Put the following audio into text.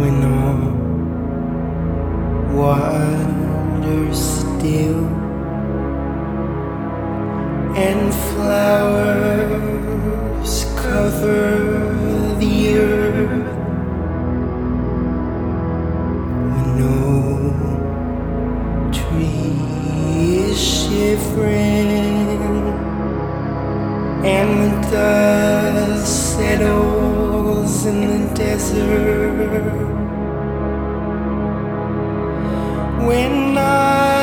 when all wanders still and flowers cover the earth, when no tree is shivering and the dust settles in the desert, when I